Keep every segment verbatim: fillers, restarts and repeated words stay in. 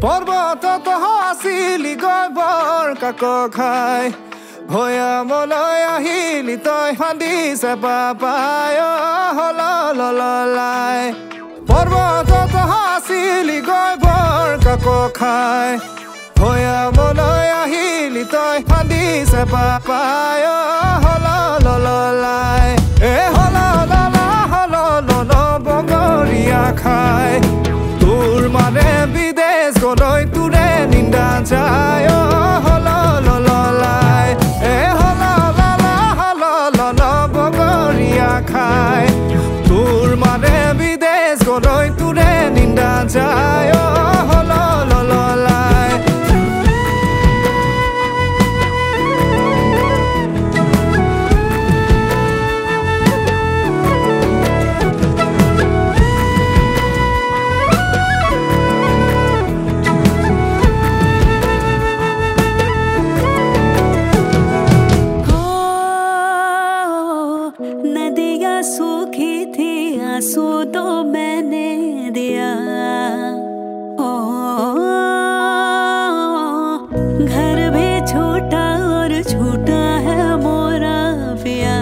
পৰ্বতত আছিলি গৈ বৰ কাক খাই ভৈয়ামলৈ আহিলি তই ফান্দি চেপা পায় হললাই পৰ্বতত আছিলি গৈ বৰ কাক খাই ভৈয়ামলৈ আহিলি তই ফান্দি চেপা পায় হললাই এ হললা হলল বগৰীয়া খাই তোৰ মানে বিদেশ গলৈ তোৰে নিন্দা যায় হললাই এ হললা হলল বগৰীয়া খাই তোৰ মানে বিদেশ গলৈ তোৰে নিন্দা যায় হললাই नदियाँ सूखी थी आंसू तो मैंने दिया ओ घर भी छूटा और छूटा है मोरा पिया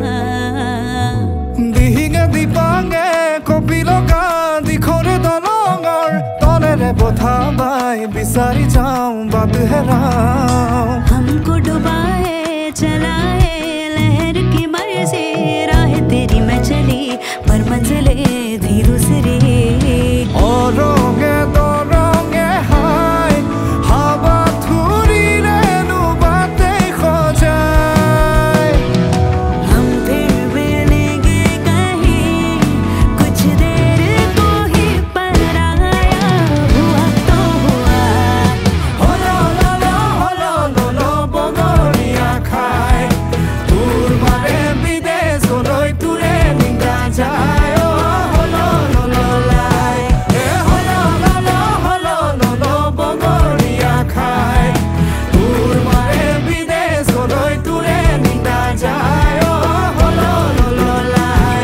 दिहिंगे दीपांगे कपिलो गांधी खोरे दलंगर तलेरे बोथा बाई बिसारी जाऊं बात हेराऊं हमको डुबाए चलाए लहर की मर्जी राह तेरी मैं चली पर मंजिले थी दूसरी और रंगे दो रंगे हाय हवा थूरी रेनु बातें खो जाए हम फिर मिलेंगे कहीं कुछ देर को ही पराया हुआ तो हुआ हलो लो हलो लो बगरिया खाए তোর মানে বিদেশ গলৈ তোরে নিন্দা যায় হলো লাই এ হলো লো হলো লো বগরিয়া খায় তোর মানে বিদেশ গলৈ তোরে নিন্দা যায় হলো লাই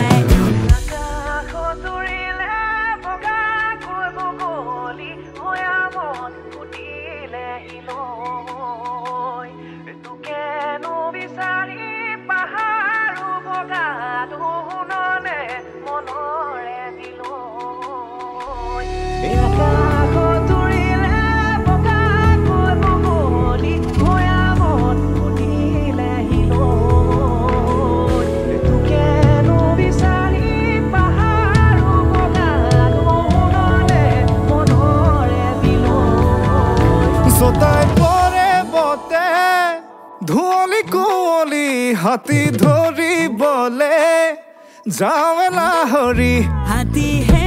জোতাই পরে বতে ধুঁৱলি কুঁৱলি হাতী ধৰি বলে যাওঁলা হৰি हाथी है